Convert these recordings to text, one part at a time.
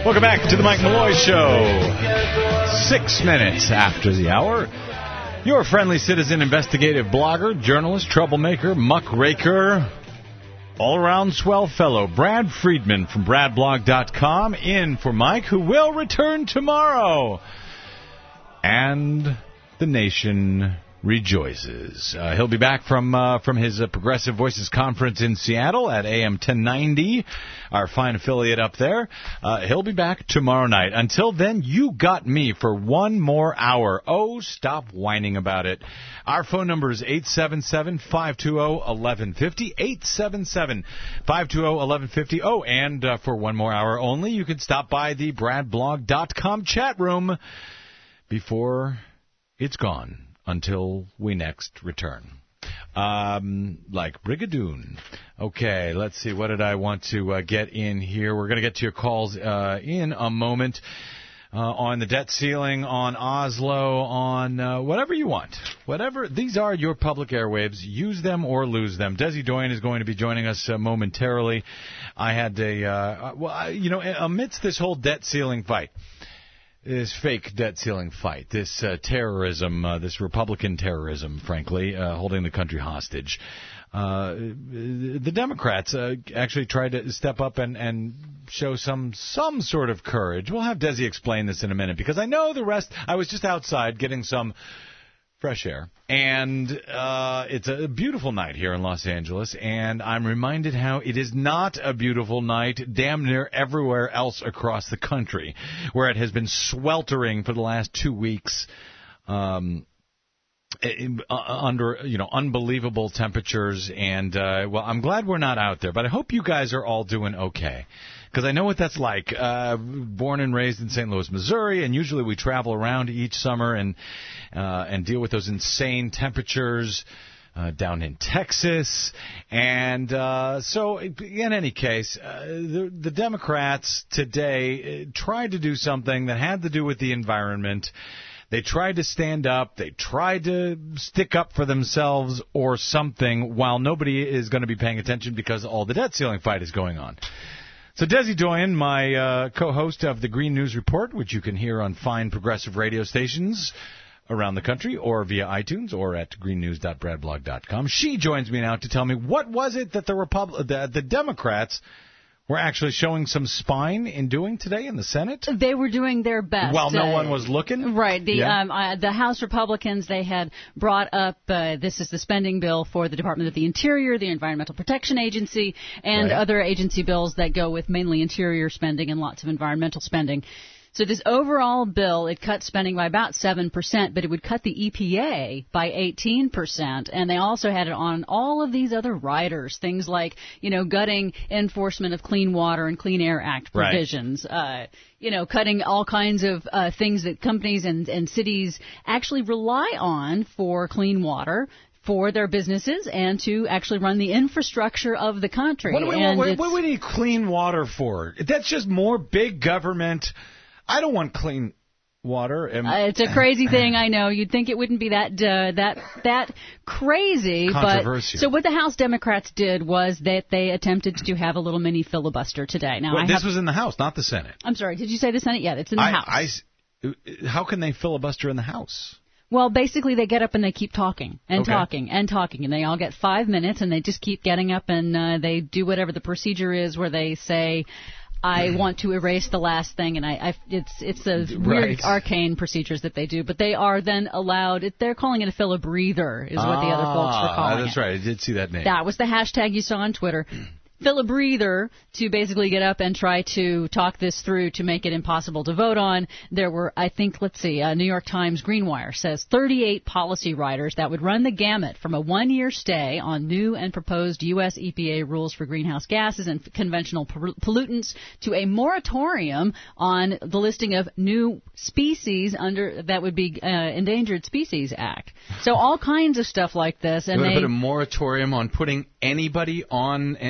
Welcome back to the Mike Malloy Show. 6 minutes after the hour. Your friendly citizen investigative blogger, journalist, troublemaker, muckraker, all-around swell fellow, Brad Friedman from BradBlog.com, in for Mike, who will return tomorrow. And the nation rejoices. He'll be back from his Progressive Voices conference in Seattle at AM 1090, our fine affiliate up there. He'll be back tomorrow night. Until then, you got me for one more hour. Oh, stop whining about it. Our phone number is 877-520-1150, 877-520-1150. Oh, and for one more hour only, you can stop by the BradBlog.com chat room before it's gone. Until we next return. Like Brigadoon. Okay, let's see. What did I want to get in here? We're going to get to your calls in a moment on the debt ceiling, on Oslo, on whatever you want. Whatever. These are your public airwaves. Use them or lose them. Desi Doyen is going to be joining us momentarily. I had amidst this whole debt ceiling fight, this fake debt ceiling fight, this terrorism, this Republican terrorism, frankly, holding the country hostage. The Democrats actually tried to step up and show some sort of courage. We'll have Desi explain this in a minute, because I know the rest. I was just outside getting some fresh air, and it's a beautiful night here in Los Angeles, and I'm reminded how it is not a beautiful night damn near everywhere else across the country, where it has been sweltering for the last 2 weeks under unbelievable temperatures, and I'm glad we're not out there, but I hope you guys are all doing okay. Because I know what that's like. Born and raised in St. Louis, Missouri, and usually we travel around each summer and deal with those insane temperatures down in Texas. And so, in any case, the Democrats today tried to do something that had to do with the environment. They tried to stand up. They tried to stick up for themselves or something, while nobody is going to be paying attention because all the debt ceiling fight is going on. So Desi Doyen, my co-host of the Green News Report, which you can hear on fine progressive radio stations around the country or via iTunes or at greennews.bradblog.com. She joins me now to tell me what was it that the Democrats were actually showing some spine in doing today in the Senate? They were doing their best. While no one was looking? Right. The House Republicans, they had brought up, this is the spending bill for the Department of the Interior, the Environmental Protection Agency, and other agency bills that go with mainly interior spending and lots of environmental spending. So this overall bill, it cut spending by about 7%, but it would cut the EPA by 18%. And they also had it on all of these other riders, things like, gutting enforcement of Clean Water and Clean Air Act provisions, cutting all kinds of things that companies and cities actually rely on for clean water for their businesses and to actually run the infrastructure of the country. What do we need clean water for? That's just more big government. I don't want clean water. It's a crazy thing, I know. You'd think it wouldn't be that crazy. Controversial. But so what the House Democrats did was that they attempted to have a little mini filibuster today. Now, this was in the House, not the Senate. I'm sorry, did you say the Senate? Yeah, it's in the House. How can they filibuster in the House? Well, basically, they get up and they keep talking and talking and talking, and they all get 5 minutes, and they just keep getting up and they do whatever the procedure is, where they say, I want to erase the last thing, and it's the weird arcane procedures that they do, but they are then allowed. They're calling it a filibreather, is what the other folks were calling it. That's right. I did see that name. That was the hashtag you saw on Twitter. Filibreather, to basically get up and try to talk this through to make it impossible to vote on. There were, I think, New York Times Greenwire says 38 policy writers that would run the gamut from a 1-year stay on new and proposed U.S. EPA rules for greenhouse gases and conventional pollutants to a moratorium on the listing of new species under that would be Endangered Species Act. So all kinds of stuff like this. And they put a moratorium on putting anybody on any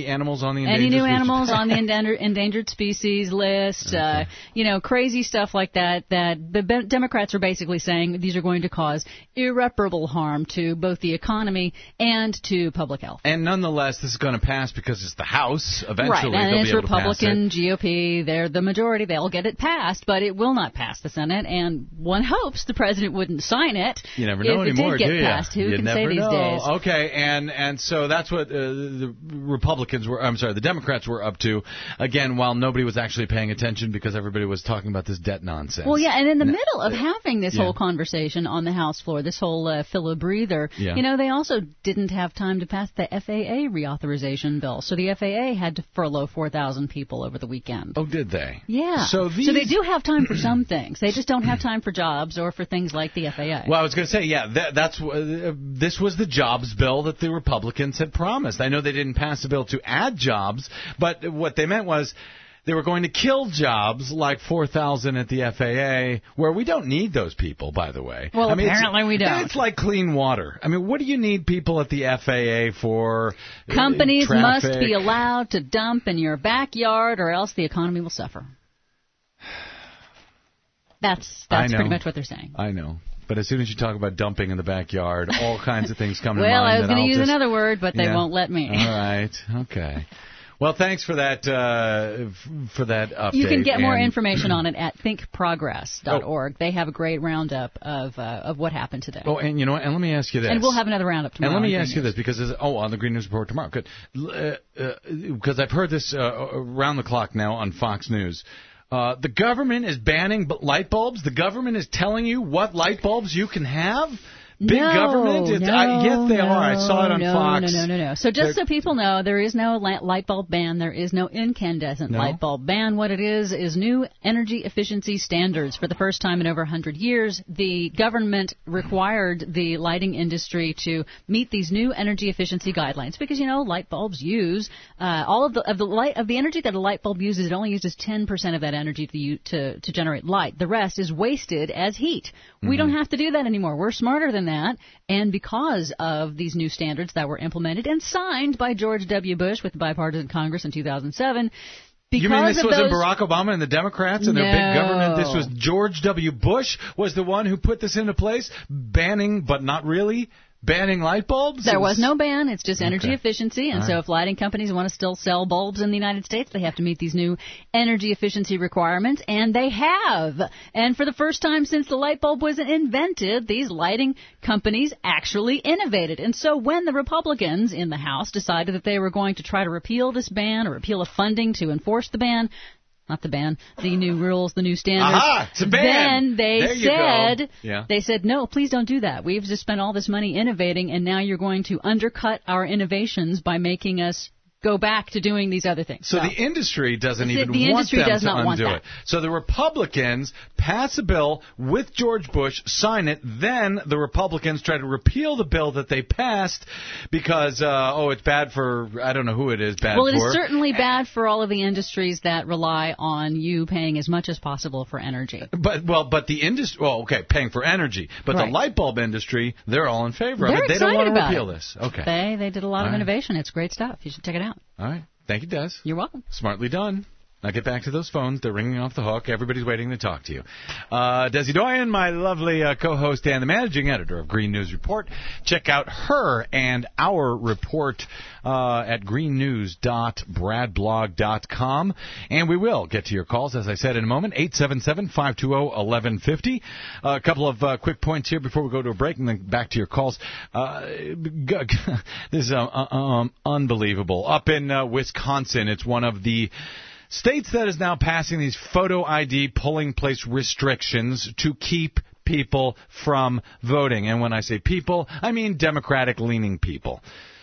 animals on the endangered species list? Okay. Crazy stuff like that the Democrats are basically saying these are going to cause irreparable harm to both the economy and to public health. And nonetheless, this is going to pass because it's the House. Eventually, right, and they'll it's be able Republican, to pass it. GOP. They're the majority. They'll get it passed, but it will not pass the Senate. And one hopes the president wouldn't sign it. You never know anymore, if it did do get you? passed. Who you can never say these know. days? Okay, and so that's what the the Democrats were up to. Again, while nobody was actually paying attention because everybody was talking about this debt nonsense. Well, yeah, and in the middle of having this whole conversation on the House floor, this whole filler-breather, they also didn't have time to pass the FAA reauthorization bill. So the FAA had to furlough 4,000 people over the weekend. Oh, did they? Yeah. So they do have time for some things. They just don't have time for jobs or for things like the FAA. Well, I was going to say, this was the jobs bill that the Republicans had promised. I know they didn't pass a bill to add jobs, but what they meant was they were going to kill jobs like 4,000 at the FAA, where we don't need those people, by the way. Well, apparently we don't. It's like clean water. I mean, what do you need people at the FAA for? Companies traffic? must be allowed to dump in your backyard, or else the economy will suffer. That's pretty much what they're saying. I know. But as soon as you talk about dumping in the backyard, all kinds of things come to mind. Well, I was going to use another word, but they won't let me. All right. Okay. Well, thanks for that update. You can get more information on it at thinkprogress.org. They have a great roundup of what happened today. Oh, and you know what? And let me ask you this. And we'll have another roundup tomorrow. And let me ask you this, because on the Green News Report tomorrow. Good. Because I've heard this around the clock now on Fox News. The government is banning light bulbs. The government is telling you what light bulbs you can have. Big government? Yes, they are. I saw it on Fox. No. So just so people know, there is no light bulb ban. There is no incandescent light bulb ban. What it is new energy efficiency standards. For the first time in over 100 years, the government required the lighting industry to meet these new energy efficiency guidelines because, light bulbs use all of the energy that a light bulb uses. It only uses 10% of that energy to generate light. The rest is wasted as heat. We don't have to do that anymore. We're smarter than that, and because of these new standards that were implemented and signed by George W. Bush with the bipartisan Congress in 2007. You mean this wasn't Barack Obama and the Democrats and their big government? This was George W. Bush was the one who put this into place, banning, but not really, banning light bulbs? There was no ban. It's just energy efficiency. And so if lighting companies want to still sell bulbs in the United States, they have to meet these new energy efficiency requirements. And they have. And for the first time since the light bulb was invented, these lighting companies actually innovated. And so when the Republicans in the House decided that they were going to try to repeal this ban or repeal the funding to enforce the ban, not the ban, the new rules, the new standards. Aha, it's a ban. Then they said, no, please don't do that. We've just spent all this money innovating, and now you're going to undercut our innovations by making us go back to doing these other things. So the industry doesn't even want them to undo it. So the Republicans pass a bill with George Bush, sign it, then the Republicans try to repeal the bill that they passed because, it's bad for, I don't know who it is bad for. Well, it is certainly bad for all of the industries that rely on you paying as much as possible for energy. But the industry, paying for energy. But the light bulb industry, they're all in favor of it. They don't want to repeal this. Okay. They did a lot of innovation. It's great stuff. You should check it out. All right. Thank you, Des. You're welcome. Smartly done. Now get back to those phones. They're ringing off the hook. Everybody's waiting to talk to you. Desi Doyen, my lovely co-host and the managing editor of Green News Report. Check out her and our report at greennews.bradblog.com. And we will get to your calls, as I said, in a moment. 877-520-1150. A couple of quick points here before we go to a break and then back to your calls. This is unbelievable. Up in Wisconsin, it's one of the states that is now passing these photo ID polling place restrictions to keep people from voting. And when I say people, I mean Democratic-leaning people.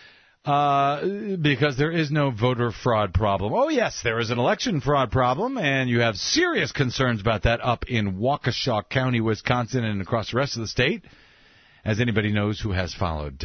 Because there is no voter fraud problem. Oh, yes, there is an election fraud problem, and you have serious concerns about that up in Waukesha County, Wisconsin, and across the rest of the state. As anybody knows who has followed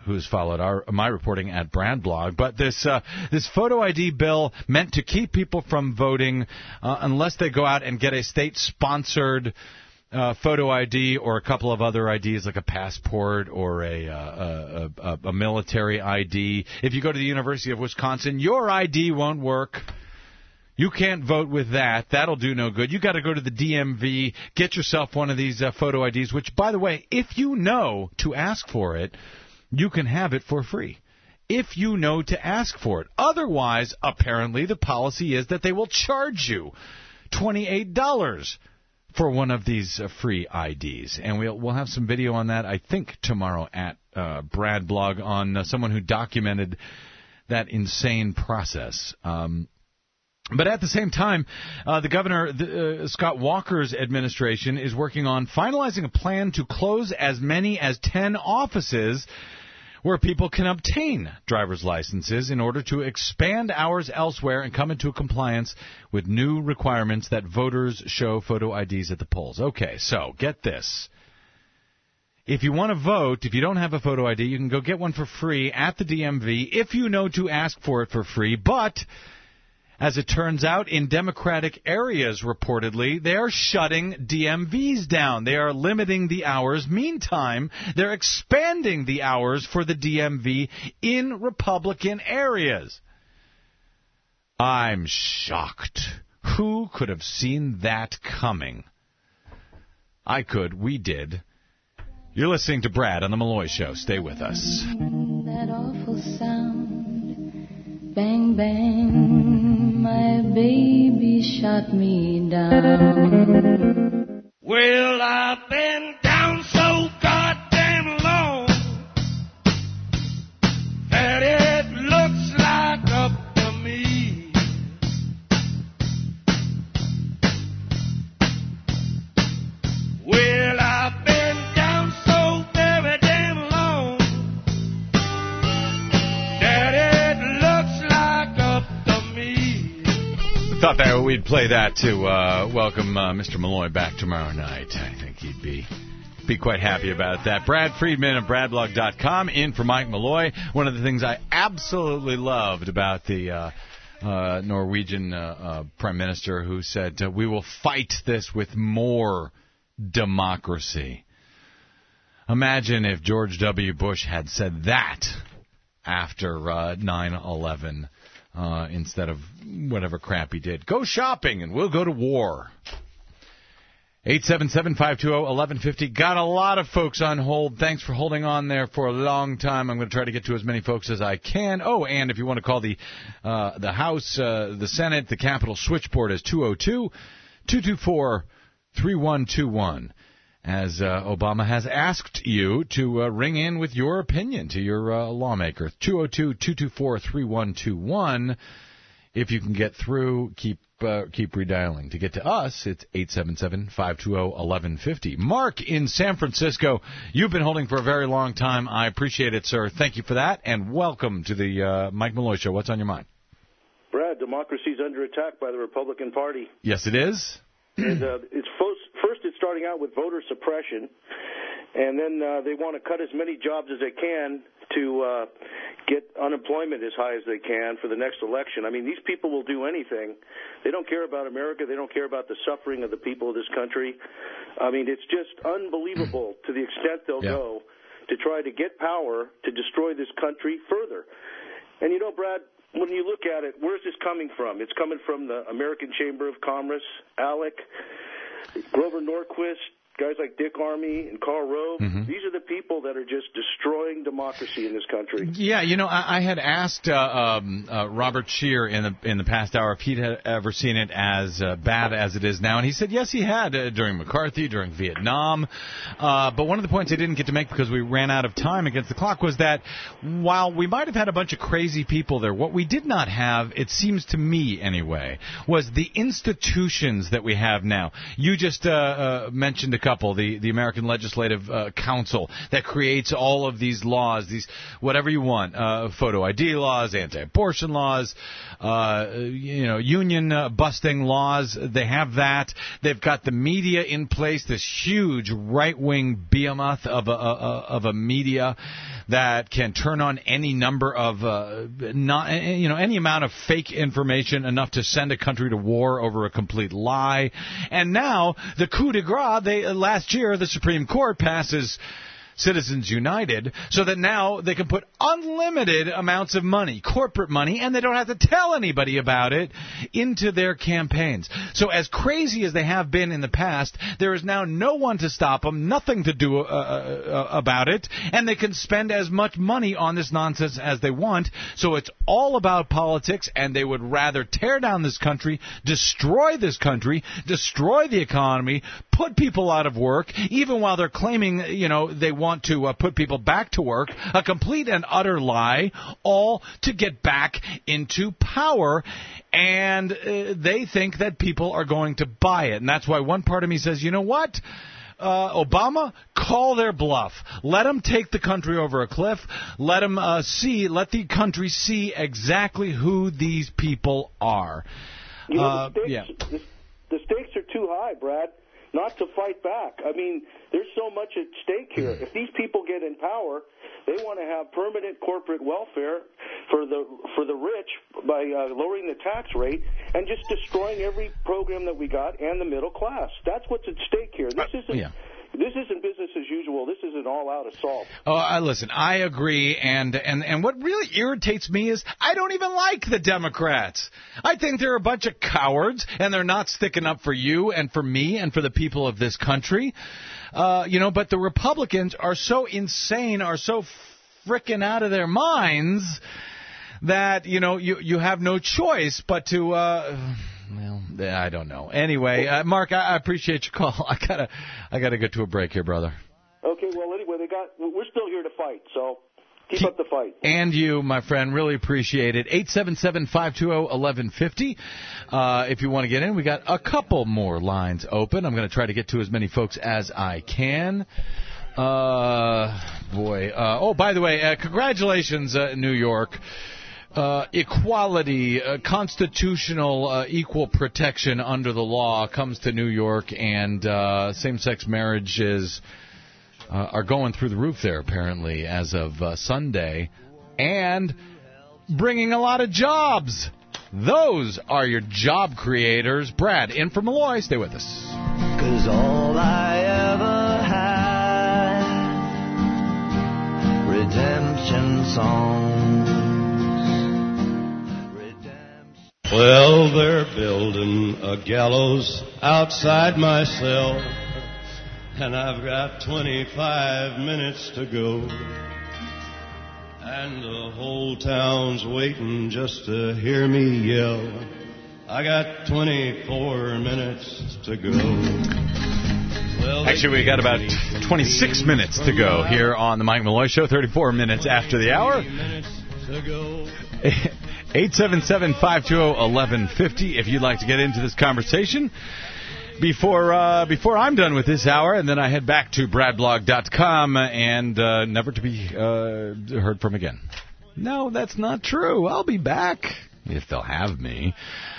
my reporting at Bradblog. But this photo ID bill meant to keep people from voting unless they go out and get a state-sponsored photo ID or a couple of other IDs like a passport or a military ID. If you go to the University of Wisconsin, your ID won't work. You can't vote with that. That'll do no good. You got to go to the DMV, get yourself one of these photo IDs, which, by the way, if you know to ask for it, you can have it for free. If you know to ask for it. Otherwise, apparently, the policy is that they will charge you $28 for one of these free IDs. And we'll have some video on that, I think, tomorrow at Brad Blog on someone who documented that insane process. But at the same time, the governor, Scott Walker's administration, is working on finalizing a plan to close as many as 10 offices where people can obtain driver's licenses in order to expand hours elsewhere and come into compliance with new requirements that voters show photo IDs at the polls. Okay, so get this. If you want to vote, if you don't have a photo ID, you can go get one for free at the DMV if you know to ask for it for free. But as it turns out, in Democratic areas, reportedly, they are shutting DMVs down. They are limiting the hours. Meantime, they're expanding the hours for the DMV in Republican areas. I'm shocked. Who could have seen that coming? I could. We did. You're listening to Brad on The Malloy Show. Stay with us. That awful sound, bang, bang, my baby shot me down. Well, I've been down so goddamn long that it looks like up to me. Well, I've been down so very damn long that it looks like up to me. Thought that we'd play that to welcome Mr. Malloy back tomorrow night. I think he'd be quite happy about that. Brad Friedman of BradBlog.com in for Mike Malloy. One of the things I absolutely loved about the Norwegian Prime Minister who said, we will fight this with more democracy. Imagine if George W. Bush had said that after 9/11. Instead of whatever crap he did. Go shopping and we'll go to war. 877-520-1150. Got a lot of folks on hold. Thanks for holding on there for a long time. I'm going to try to get to as many folks as I can. Oh, and if you want to call the House, the Senate, the Capitol switchboard is 202-224-3121. As Obama has asked you to ring in with your opinion to your lawmaker. 202-224-3121. If you can get through, keep redialing. To get to us, it's 877-520-1150. Mark in San Francisco, you've been holding for a very long time. I appreciate it, sir. Thank you for that, and welcome to the Mike Malloy Show. What's on your mind? Brad, democracy's under attack by the Republican Party. Yes, it is. And first it's starting out with voter suppression, and then they want to cut as many jobs as they can to get unemployment as high as they can for the next election. I mean, these people will do anything. They don't care about America. They don't care about the suffering of the people of this country. I mean, it's just unbelievable to the extent they'll go to try to get power to destroy this country further. And, you know, Brad, when you look at it, where's this coming from? It's coming from the American Chamber of Commerce, ALEC, Grover Norquist, guys like Dick Armey and Karl Rove. Mm-hmm. These are the people that are just destroying democracy in this country. Yeah, you know, I had asked Robert Scheer in the past hour if he'd had ever seen it as bad as it is now, and he said yes, he had during McCarthy, during Vietnam. But one of the points I didn't get to make because we ran out of time against the clock was that while we might have had a bunch of crazy people there, what we did not have, it seems to me anyway, was the institutions that we have now. You just mentioned a couple, the American Legislative Council that creates all of these laws, these whatever you want, photo ID laws, anti-abortion laws, union busting laws. They have that. They've got the media in place, this huge right-wing behemoth of a media that can turn on any number of any amount of fake information enough to send a country to war over a complete lie. And now the coup de grace, last year the Supreme Court passes Citizens United, so that now they can put unlimited amounts of money, corporate money, and they don't have to tell anybody about it, into their campaigns. So as crazy as they have been in the past, there is now no one to stop them, nothing to do about it, and they can spend as much money on this nonsense as they want. So it's all about politics, and they would rather tear down this country, destroy this country, destroy the economy, put people out of work, even while they're claiming, they want to put people back to work, a complete and utter lie, all to get back into power. And they think that people are going to buy it. And that's why one part of me says, you know what? Obama, call their bluff. Let them take the country over a cliff. Let the country see exactly who these people are. The stakes are too high, Brad, not to fight back. I mean, there's so much at stake here. If these people get in power, they want to have permanent corporate welfare for the rich by lowering the tax rate and just destroying every program that we got and the middle class. That's what's at stake here. This isn't business as usual. This is an all-out assault. Oh, listen, I agree, and what really irritates me is I don't even like the Democrats. I think they're a bunch of cowards, and they're not sticking up for you and for me and for the people of this country. But the Republicans are so insane, are so frickin' out of their minds that, you have no choice but to... Well, I don't know. Anyway, Mark, I appreciate your call. I gotta get to a break here, brother. Okay. Well, anyway, we're still here to fight. So keep up the fight. And you, my friend, really appreciate it. 877-520-1150. If you want to get in, we got a couple more lines open. I'm going to try to get to as many folks as I can. By the way, congratulations, New York. Equality, constitutional equal protection under the law comes to New York, and same-sex marriages are going through the roof there, apparently, as of Sunday, and bringing a lot of jobs. Those are your job creators. Brad, in from Malloy. Stay with us. 'Cause all I ever had, redemption songs. Well, they're building a gallows outside my cell, and I've got 25 minutes to go, and the whole town's waiting just to hear me yell. I got 24 minutes to go. Well, actually, we got about 26 minutes to go here on the Mike Malloy Show, 34 minutes after the hour. 877-520-1150 if you'd like to get into this conversation before I'm done with this hour, and then I head back to bradblog.com and never to be heard from again. No, that's not true. I'll be back if they'll have me.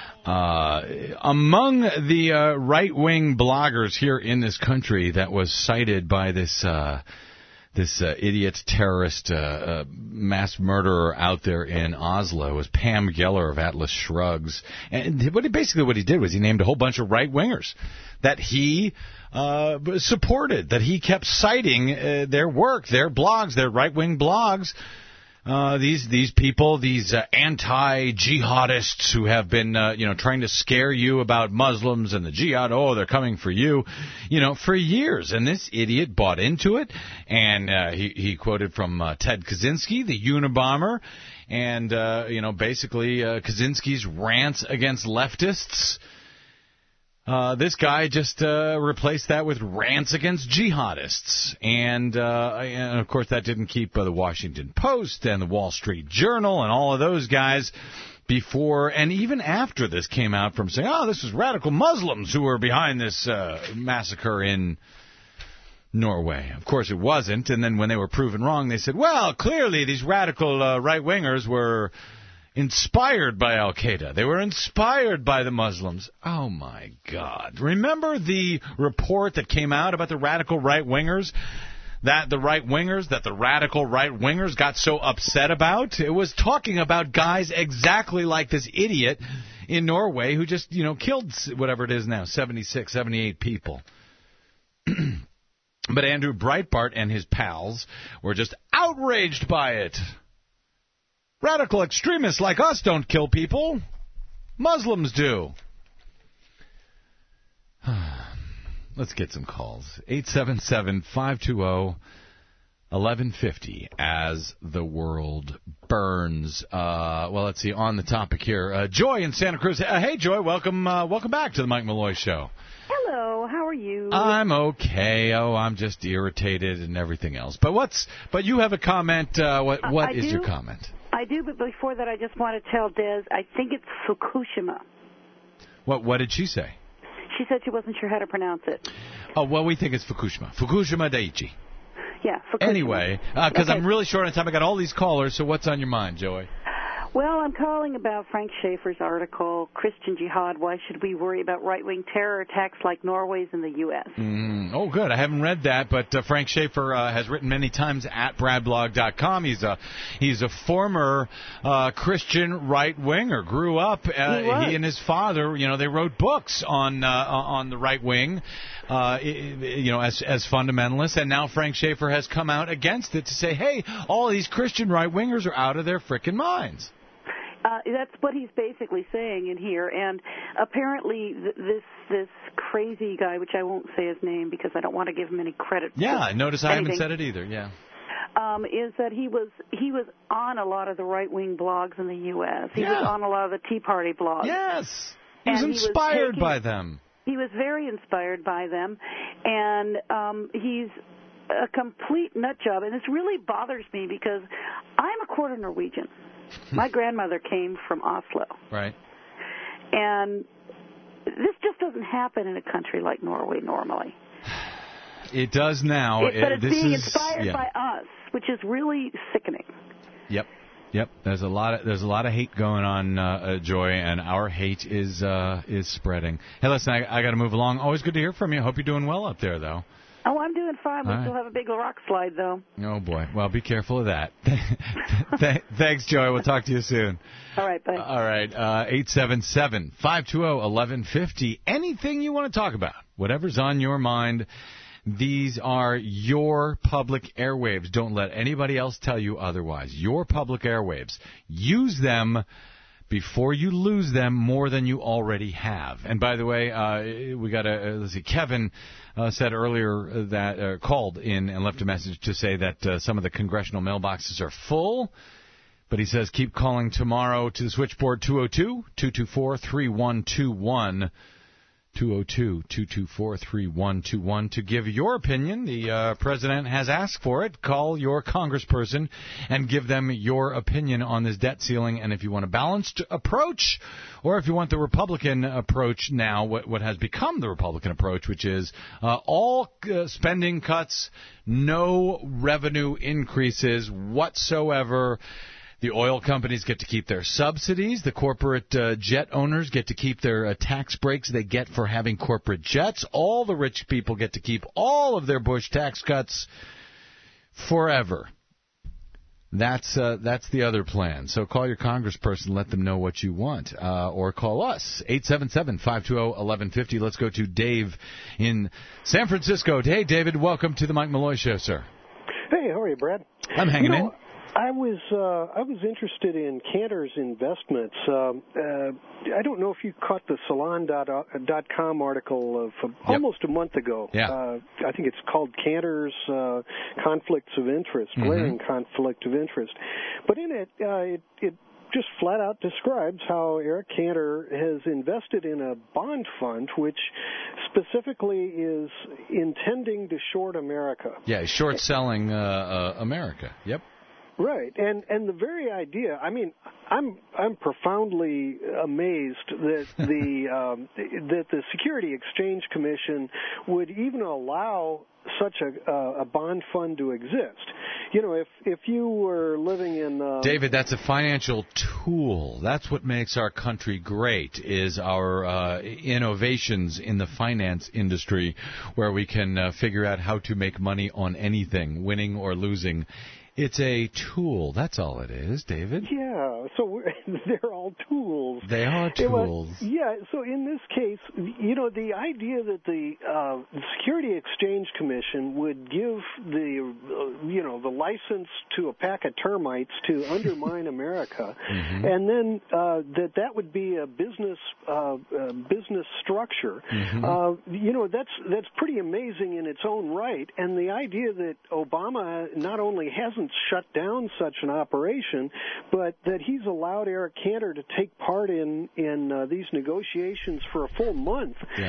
Among the right-wing bloggers here in this country that was cited by this idiot terrorist mass murderer out there in Oslo was Pam Geller of Atlas Shrugs. And what he did was he named a whole bunch of right-wingers that he supported, that he kept citing their work, their blogs, their right-wing blogs. These people, these anti-jihadists who have been, trying to scare you about Muslims and the jihad. Oh, they're coming for you, for years. And this idiot bought into it. And he quoted from Ted Kaczynski, the Unabomber, and basically Kaczynski's rants against leftists. This guy just replaced that with rants against jihadists. And of course, that didn't keep the Washington Post and the Wall Street Journal and all of those guys before and even after this came out from saying, oh, this is radical Muslims who are behind this massacre in Norway. Of course, it wasn't. And then when they were proven wrong, they said, well, clearly these radical right-wingers were inspired by Al-Qaeda. They were inspired by the Muslims. Oh, my God. Remember the report that came out about the radical right-wingers? that the right-wingers, that the radical right-wingers got so upset about. It was talking about guys exactly like this idiot in Norway who just, killed whatever it is now, 76, 78 people. But Andrew Breitbart and his pals were just outraged by it. Radical extremists like us don't kill people. Muslims do. Let's get some calls. 877-520-1150 as the world burns. Let's see, on the topic here. Joy in Santa Cruz. Hey, Joy, welcome back to the Mike Malloy Show. Hello, how are you? I'm okay. I'm just irritated and everything else. But you have a comment. What is your comment? I do, but before that, I just want to tell Des, I think it's Fukushima. What did she say? She said she wasn't sure how to pronounce it. Oh, well, we think it's Fukushima. Fukushima Daiichi. Yeah, Fukushima. Anyway, because I'm really short on time. I got all these callers, so what's on your mind, Joey? Well, I'm calling about Frank Schaeffer's article, Christian Jihad, Why Should We Worry About Right-Wing Terror Attacks Like Norway's in the U.S.? Oh, good. I haven't read that, but Frank Schaeffer has written many times at bradblog.com. He's a former Christian right-winger. Grew up, he and his father, they wrote books on the right wing, as fundamentalists, and now Frank Schaeffer has come out against it to say, hey, all these Christian right-wingers are out of their frickin' minds. That's what he's basically saying in here, and apparently this crazy guy, which I won't say his name because I don't want to give him any credit. Yeah, notice I haven't said it either. Yeah, is that he was on a lot of the right wing blogs in the U.S. He was on a lot of the Tea Party blogs. Yes, he was inspired by them. He was very inspired by them, and he's a complete nut job, and this really bothers me because I'm a quarter Norwegian. My grandmother came from Oslo. Right. And this just doesn't happen in a country like Norway normally. It does now. But it's being inspired by us, which is really sickening. Yep. There's a lot of hate going on, Joy, and our hate is spreading. Hey, listen, I got to move along. Always good to hear from you. Hope you're doing well up there, though. Oh, I'm doing fine. We still have a big rock slide, though. Oh, boy. Well, be careful of that. Thanks, Joy. We'll talk to you soon. All right, bye. All right. 877-520-1150. Anything you want to talk about, whatever's on your mind, these are your public airwaves. Don't let anybody else tell you otherwise. Your public airwaves. Use them before you lose them more than you already have. And by the way, we got let's see, Kevin said earlier that called in and left a message to say that some of the congressional mailboxes are full. But he says keep calling tomorrow to the switchboard 202-224-3121. 202-224-3121 to give your opinion. The president has asked for it. Call your congressperson and give them your opinion on this debt ceiling. And if you want a balanced approach, or if you want the Republican approach now, what has become the Republican approach, which is all spending cuts, no revenue increases whatsoever. The oil companies get to keep their subsidies. The corporate jet owners get to keep their tax breaks they get for having corporate jets. All the rich people get to keep all of their Bush tax cuts forever. That's the other plan. So call your congressperson, let them know what you want, or call us, 877-520-1150. Let's go to Dave in San Francisco. Hey, David, welcome to the Mike Malloy Show, sir. Hey, how are you, Brad? I'm hanging in. I was interested in Cantor's investments. I don't know if you caught the Salon.com article of almost a month ago. Yeah. I think it's called Cantor's Conflicts of Interest, Glaring Conflict of Interest. But in it, it just flat out describes how Eric Cantor has invested in a bond fund which specifically is intending to short America. Yeah, short selling America. Yep. Right, and the very idea. I mean, I'm profoundly amazed that the Security Exchange Commission would even allow such a bond fund to exist. You know, if you were living in David, that's a financial tool. That's what makes our country great, is our innovations in the finance industry, where we can figure out how to make money on anything, winning or losing. It's a tool. That's all it is, David. Yeah, so they're all tools. They are tools. Yeah, so in this case, you know, the idea that the Security Exchange Commission would give the license to a pack of termites to undermine America, and then that would be a business structure. You know, that's pretty amazing in its own right. And the idea that Obama not only hasn't shut down such an operation, but that he's allowed Eric Cantor to take part in these negotiations for a full month. Yeah.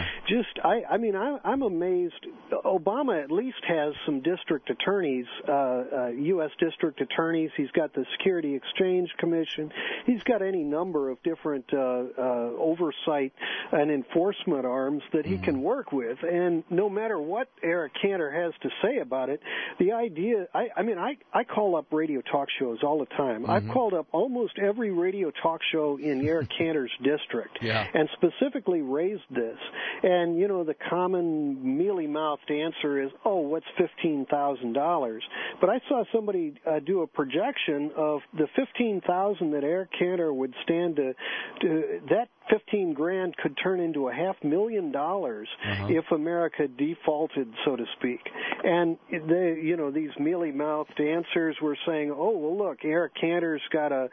I'm amazed. Obama at least has some district attorneys, U.S. district attorneys. He's got the Security Exchange Commission. He's got any number of different oversight and enforcement arms that he can work with. And no matter what Eric Cantor has to say about it, the idea, I call up radio talk shows all the time. I've called up almost every radio talk show in Eric Cantor's district and specifically raised this. And, you know, the common mealy-mouthed answer is, oh, what's $15,000? But I saw somebody do a projection of the $15,000 that Eric Cantor would stand to that $15,000 could turn into $500,000 if America defaulted, so to speak. And these mealy-mouthed answers were saying, "Oh, well, look, Eric Cantor's got a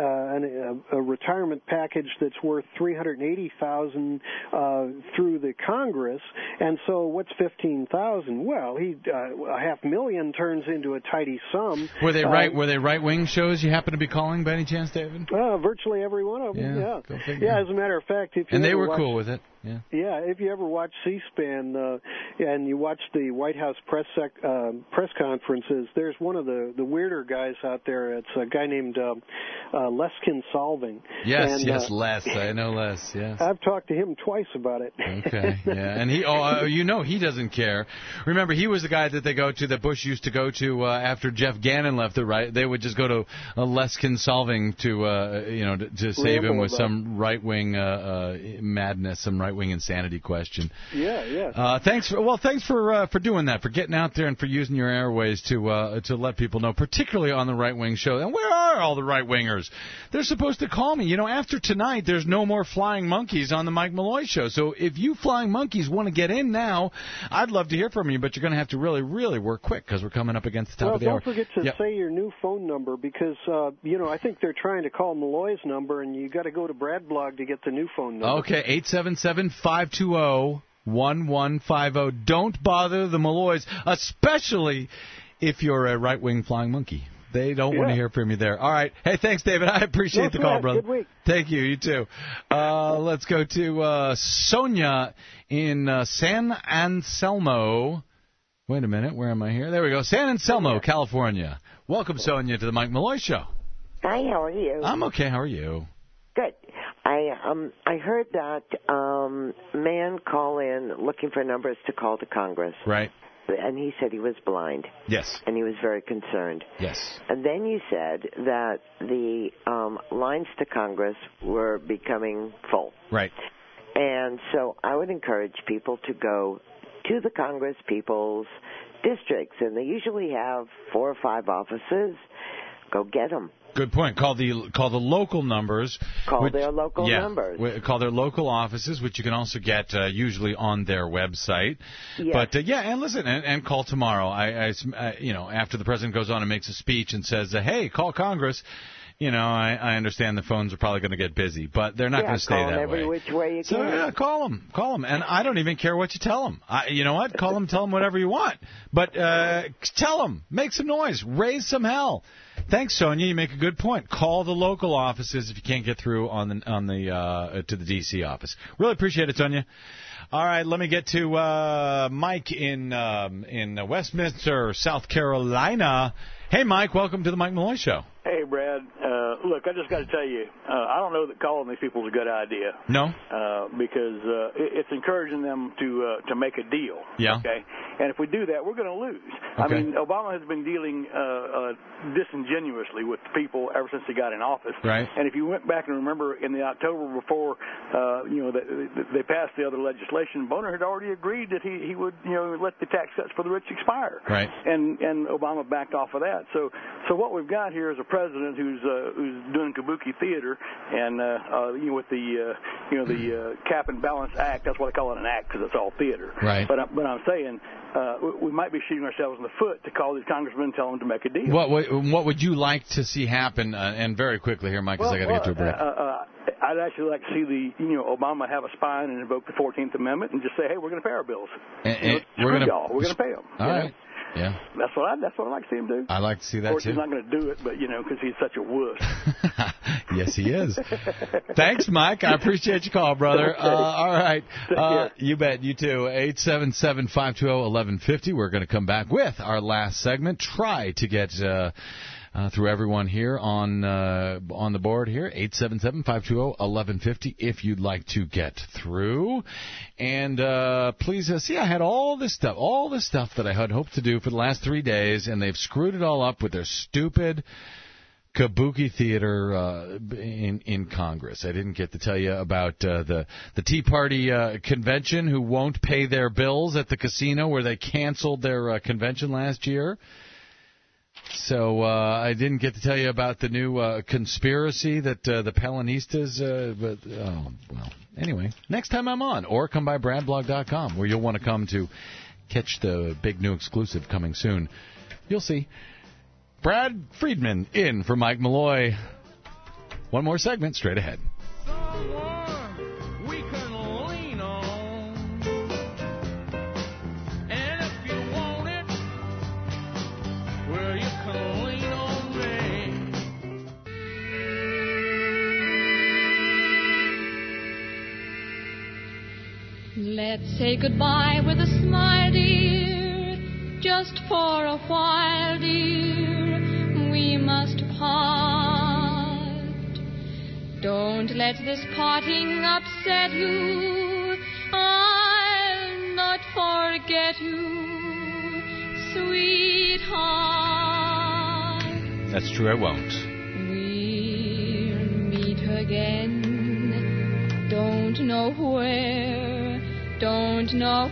retirement package that's worth $380,000 through the Congress, and so what's $15,000? Well, $500,000 turns into a tidy sum." Were they right-wing shows you happen to be calling by any chance, David? Virtually every one of them. Yeah. Yeah, as a matter of fact, they were cool with it. Yeah, if you ever watch C-SPAN and you watch the White House press conferences, there's one of the weirder guys out there. It's a guy named Les Kinsolving. Yes, Les. I know Les. Yes. I've talked to him twice about it. Okay. Yeah, and he doesn't care. Remember, he was the guy that Bush used to go to after Jeff Gannon left the right. They would just go to Les Kinsolving to save him with some right-wing madness, some right-wing insanity question. Yeah. Thanks for doing that, for getting out there and for using your airways to let people know, particularly on the right-wing show. And where are all the right-wingers? They're supposed to call me. You know, after tonight, there's no more flying monkeys on the Mike Malloy show. So if you flying monkeys want to get in now, I'd love to hear from you, but you're going to have to really, really work quick because we're coming up against the top of the hour. Don't forget to say your new phone number because, I think they're trying to call Malloy's number, and you got to go to Bradblog to get the new phone number. Okay, 877-520-1150. Don't bother the Malloys, especially if you're a right-wing flying monkey. They don't want to hear from you there. All right. Hey, thanks, David. I appreciate the call, brother. Good week. Thank you. You too. Let's go to Sonia in San Anselmo. Wait a minute. Where am I here? There we go. San Anselmo, California. Welcome, Sonia, to the Mike Malloy Show. Hi, how are you? I'm okay. How are you? Good. I heard that man call in looking for numbers to call to Congress. Right. And he said he was blind. Yes. And he was very concerned. Yes. And then you said that the lines to Congress were becoming full. Right. And so I would encourage people to go to the Congress people's districts, and they usually have 4 or 5 offices. Go get them. Good point. Call the local numbers. Call their local numbers. Call their local offices, which you can also get usually on their website. Yes. But and listen, and call tomorrow. I after the president goes on and makes a speech and says, "Hey, call Congress." I understand the phones are probably going to get busy, but they're not going to stay that way. Call every which way you can. So call them, and I don't even care what you tell them. You know what? Call them, tell them whatever you want, but tell them, make some noise, raise some hell. Thanks, Sonia. You make a good point. Call the local offices if you can't get through to the D.C. office. Really appreciate it, Sonia. All right, let me get to Mike in Westminster, South Carolina. Hey, Mike, welcome to the Mike Malloy Show. Hey, Brad. Look, I just got to tell you, I don't know that calling these people is a good idea. No? Because it's encouraging them to make a deal. Yeah. Okay? And if we do that, we're going to lose. Okay. I mean, Obama has been dealing disingenuously with people ever since he got in office. Right. And if you went back and remember in the October before, they passed the other legislation, Boehner had already agreed that he would, let the tax cuts for the rich expire. Right. And Obama backed off of that. So what we've got here is a president who's doing kabuki theater, and with the Cap and Balance Act. That's what I call it, an act, because it's all theater. Right. But I'm saying we might be shooting ourselves in the foot to call these congressmen and tell them to make a deal. What would you like to see happen? And very quickly here, Mike, because I got to get to a break. I'd actually like to see Obama have a spine and invoke the 14th Amendment and just say, hey, we're going to pay our bills. We're going to pay them. All right. Yeah. That's what I'd like to see him do. I like to see that, of course, too. He's not going to do it, but, because he's such a wuss. Yes, he is. Thanks, Mike. I appreciate your call, brother. All right. You bet. You too. 877-520-1150. We're going to come back with our last segment. Try to get through everyone here on the board here. 877-520-1150 if you'd like to get through. And please see, I had all this stuff that I had hoped to do for the last 3 days, and they've screwed it all up with their stupid kabuki theater in Congress. I didn't get to tell you about the Tea Party convention who won't pay their bills at the casino where they canceled their convention last year. So I didn't get to tell you about the new conspiracy that the Pelenistas, anyway, next time I'm on, or come by bradblog.com, where you'll want to come to catch the big new exclusive coming soon. You'll see. Brad Friedman in for Mike Malloy. One more segment straight ahead. Let's say goodbye with a smile, dear, just for a while, dear, we must part. Don't let this parting upset you, I'll not forget you, sweetheart. That's true, I won't. We'll meet again, don't know where, don't know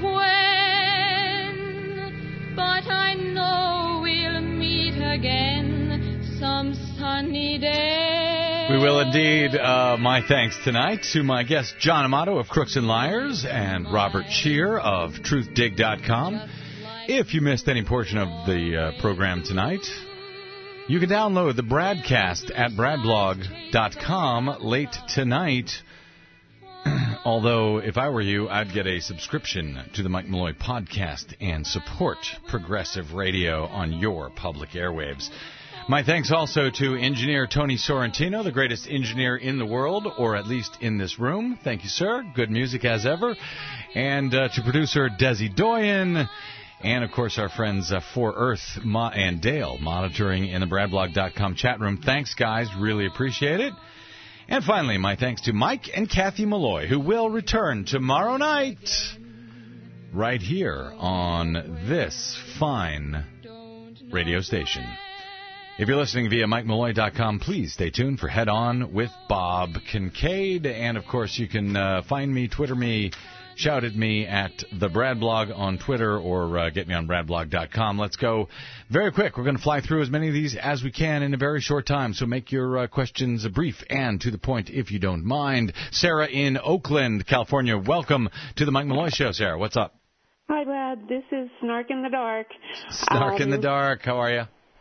when, but I know we'll meet again some sunny day. We will indeed. My thanks tonight to my guests John Amato of Crooks and Liars and Robert Shear of TruthDig.com. If you missed any portion of the program tonight, you can download the broadcast at bradblog.com late tonight. Although, if I were you, I'd get a subscription to the Mike Malloy podcast and support progressive radio on your public airwaves. My thanks also to engineer Tony Sorrentino, the greatest engineer in the world, or at least in this room. Thank you, sir. Good music as ever. And to producer Desi Doyen. And, of course, our friends For Earth and Dale monitoring in the bradblog.com chat room. Thanks, guys. Really appreciate it. And finally, my thanks to Mike and Kathy Malloy, who will return tomorrow night right here on this fine radio station. If you're listening via MikeMalloy.com, please stay tuned for Head On with Bob Kincaid. And, of course, you can find me, Twitter me, shout at me at the Brad Blog on Twitter, or get me on bradblog.com. Let's go very quick. We're going to fly through as many of these as we can in a very short time, so make your questions brief and to the point if you don't mind. Sarah in Oakland, California, welcome to the Mike Malloy Show. Sarah, what's up? Hi, Brad. This is Snark in the Dark. Snark in the Dark. How are you?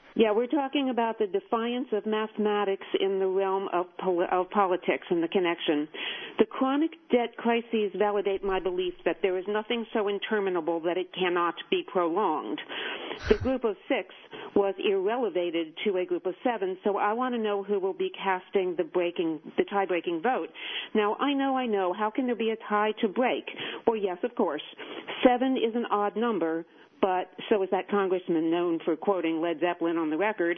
Yeah, we're talking about the defiance of mathematics in the realm of politics and the connection. The chronic debt crises validate my belief that there is nothing so interminable that it cannot be prolonged. The group of 6 was irrelevated to a group of 7, so I want to know who will be casting the tie-breaking vote. Now, I know, how can there be a tie to break? Well, yes, of course. 7 is an odd number, but so is that congressman known for quoting Led Zeppelin on the record.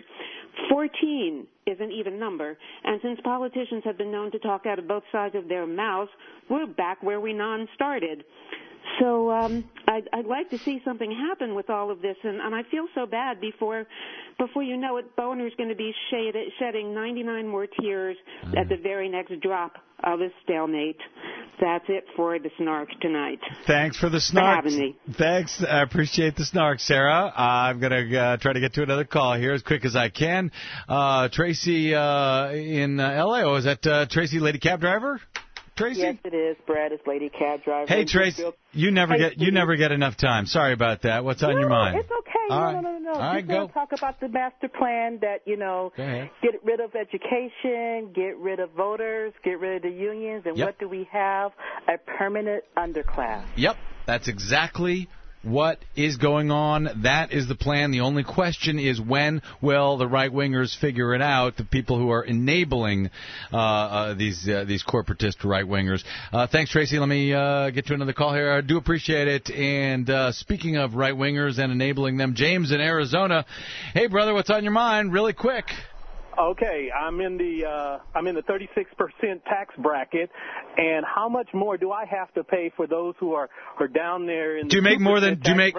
14 is an even number, and since politicians have been known to talk out of both sides of their mouths, we're back where we started. So I'd like to see something happen with all of this, and I feel so bad before you know it, Boner's going to be shedding 99 more tears at the very next drop of his stalemate. That's it for the snark tonight. Thanks for the snark. For having me. Thanks. I appreciate the snark, Sarah. I'm going to try to get to another call here as quick as I can. Tracy in L.A. Oh, is that Tracy, lady cab driver? Tracy? Yes, it is. Brad is lady cab driver. Hey, Tracy, you never get enough time. Sorry about that. What's on your mind? It's okay. No. All right, go. Talk about the master plan that, get rid of education, get rid of voters, get rid of the unions, and what do we have? A permanent underclass. Yep, that's exactly what is going on. That is the plan. The only question is, when will the right-wingers figure it out, the people who are enabling these corporatist right-wingers. Thanks, Tracy. Let me get to another call here. I do appreciate it. And speaking of right-wingers and enabling them, James in Arizona. Hey, brother, what's on your mind? Really quick. Okay, I'm in the 36% tax bracket, and how much more do I have to pay for those who are down there in? Do you make more than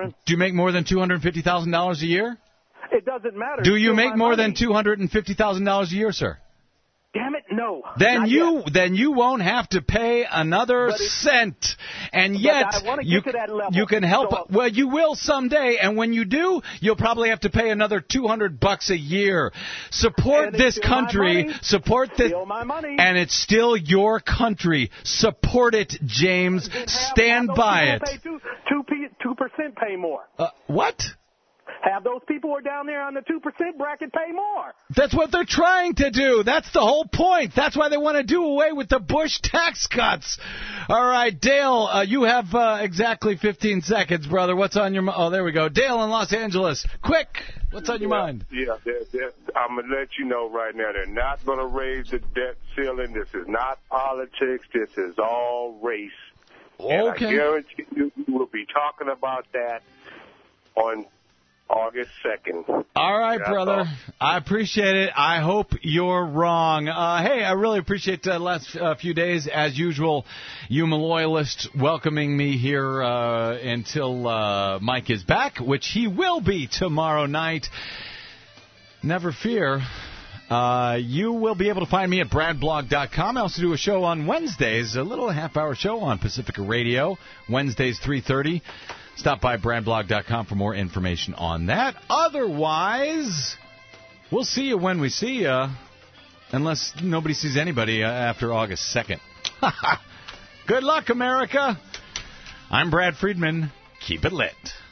$250,000 a year? It doesn't matter. Do you make more than $250,000 a year, sir? Damn it, no. Then you won't have to pay another cent, and yet you can help. Well, you will someday, and when you do, you'll probably have to pay another $200 a year. Support this country. Support this, and it's still your country. Support it, James. Stand by it. 2% pay more. What? Have those people who are down there on the 2% bracket pay more. That's what they're trying to do. That's the whole point. That's why they want to do away with the Bush tax cuts. All right, Dale, you have exactly 15 seconds, brother. What's on your mind? Oh, there we go. Dale in Los Angeles. Quick, what's on your mind? Yeah, I'm going to let you know right now, they're not going to raise the debt ceiling. This is not politics. This is all race. Okay. And I guarantee you will be talking about that on August 2nd. All right, brother. I appreciate it. I hope you're wrong. Hey, I really appreciate the last few days, as usual, Yuma loyalists welcoming me here until Mike is back, which he will be tomorrow night. Never fear. You will be able to find me at bradblog.com. I also do a show on Wednesdays, a little half-hour show on Pacifica Radio, Wednesdays 3:30. Stop by bradblog.com for more information on that. Otherwise, we'll see you when we see you, unless nobody sees anybody after August 2nd. Good luck, America. I'm Brad Friedman. Keep it lit.